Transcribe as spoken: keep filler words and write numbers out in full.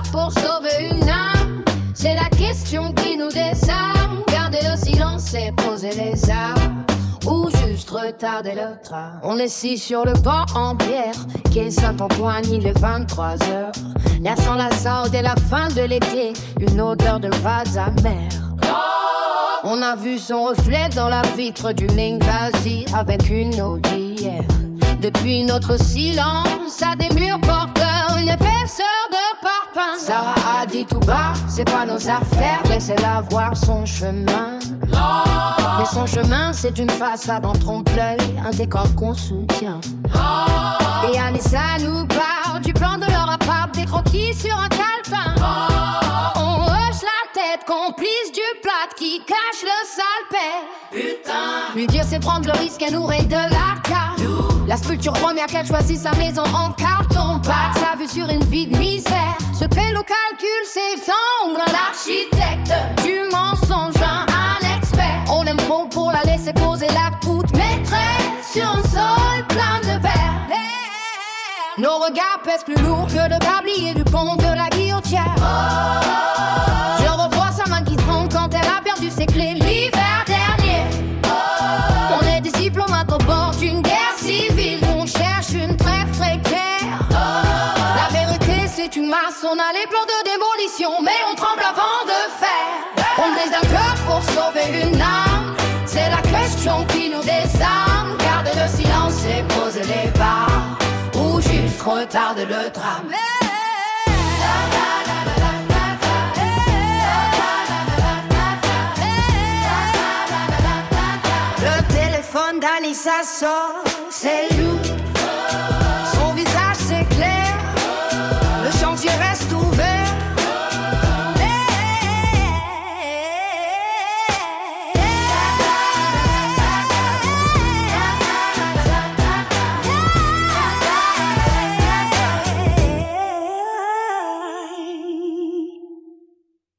pour sauver une âme. C'est la question qui nous désarme. Garder le silence et poser les armes, ou juste retarder le train. On est assis sur le banc en pierre, quai Saint-Antoine, il est vingt-trois heures. L'air sans la saude et la fin de l'été, une odeur de vase amer. On a vu son reflet dans la vitre d'une ligne quasi avec une audière. Depuis notre silence, à des murs porteurs, une épaisseur de parpaing. Sarah a dit tout bas, c'est pas nos affaires, laissez-la voir son chemin. Mais son chemin, c'est une façade en trompe-l'œil, un décor qu'on soutient. Et Anissa nous parle du plan de leur appart, des croquis sur un calepin. On hoche la tête, complice du plat qui cache le sale père. Putain, lui dire c'est prendre le risque, elle nous raye de la carte. La structure première qu'elle choisit sa maison en carton pâte. Sa vue sur une vie de misère se paie le calcul, c'est sombre. L'architecte du mensonge, un expert. On aime trop pour la laisser poser la poutre maîtresse sur un sol plein de verre. Nos regards pèsent plus lourd que le tablier du pont de la Guillotière. Oh, je revois sa main qui tremble quand elle a perdu ses clés l'hiver dernier. Oh, on est des diplomates au bord d'une guerre civile. On cherche une trêve précaire. Oh, la vérité c'est une masse, on a les plans de démolition, mais on tremble avant de faire. On brise un cœur pour sauver une âme. C'est la question qui nous désarme. Garder le silence et poser les barres, ou juste retarder le tram. Le téléphone d'Anissa sonne, c'est lui.